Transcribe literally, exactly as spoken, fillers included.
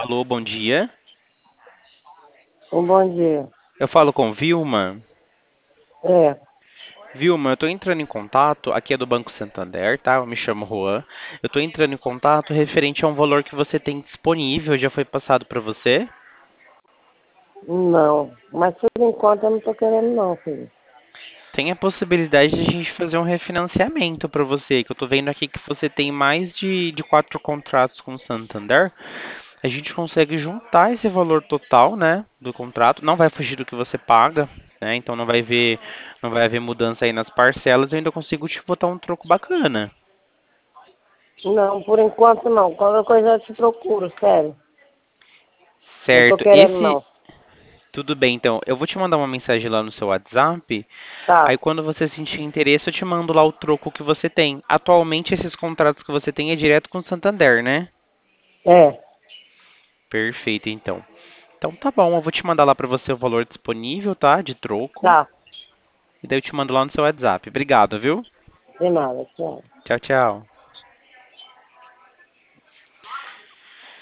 Alô, bom dia. Um bom dia. Eu falo com Vilma. É, Vilma, eu estou entrando em contato, aqui é do Banco Santander, tá? Eu me chamo Juan. Eu estou entrando em contato referente a um valor que você tem disponível, já foi passado para você? não. Mas por enquanto eu não tô querendo não, filho. Tem a possibilidade de a gente fazer um refinanciamento para você, que eu estou vendo aqui que você tem mais de, de quatro contratos com o Santander. A gente consegue juntar esse valor total, né, do contrato. Não vai fugir do que você paga, né? Então não vai ver, não vai haver mudança aí nas parcelas. Eu ainda consigo te botar um troco bacana. Não, por enquanto não. Qualquer coisa eu te procuro, sério. Não tô Certo. querendo Esse, não. tudo bem, então. Eu vou te mandar uma mensagem lá no seu WhatsApp. Tá, Aí quando você sentir interesse, eu te mando lá o troco que você tem. Atualmente esses contratos que você tem é direto com o Santander, né? é, Perfeito, então. Então tá bom, eu vou te mandar lá para você o valor disponível, tá? De troco. tá. E daí eu te mando lá no seu WhatsApp. Obrigado, viu? De nada, tchau. Tchau, tchau.